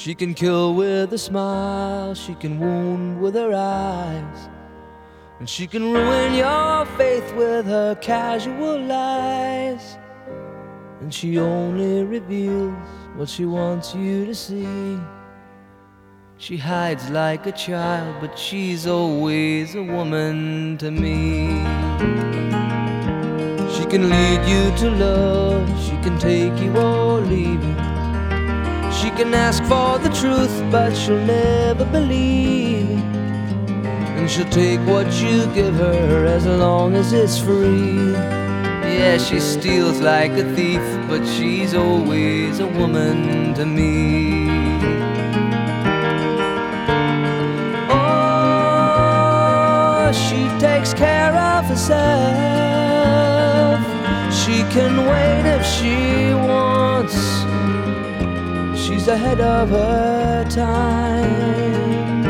She can kill with a smile, she can wound with her eyes, and she can ruin your faith with her casual lies. And she only reveals what she wants you to see. She hides like a child, but she's always a woman to me. She can lead you to love, she can take you or leave you. She can ask for the truth, but she'll never believe. And she'll take what you give her as long as it's free. Yeah, she steals like a thief, but she's always a woman to me. Oh, she takes care of herself. She can wait if she wants. She's ahead of her time.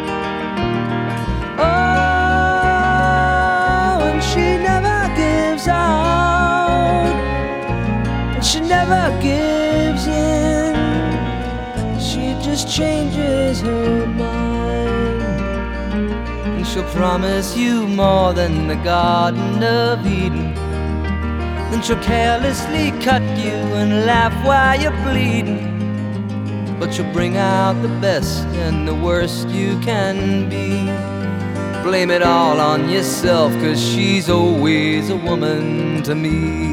Oh, and she never gives out, and she never gives in. She just changes her mind, and she'll promise you more than the Garden of Eden. Then she'll carelessly cut you and laugh while you're bleeding. But you'll bring out the best and the worst you can be. Blame it all on yourself, 'cause she's always a woman to me.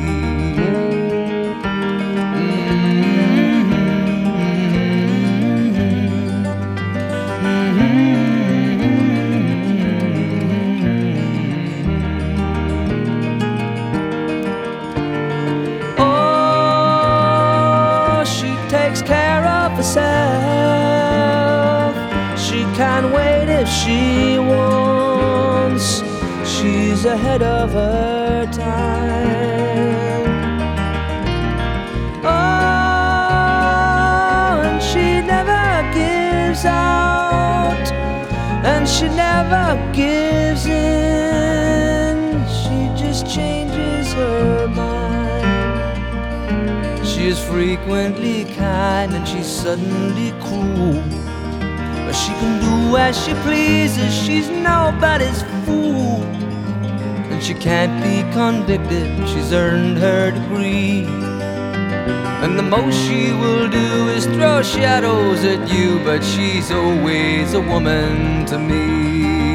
Oh, she takes care of herself. She can't wait if she wants. She's ahead of her time. Oh, and she never gives out, and she never gives in. She just changes her mind. She is frequently kind and she's suddenly cruel. But she can do as she pleases, she's nobody's fool. And she can't be convicted, she's earned her degree. And the most she will do is throw shadows at you, but she's always a woman to me.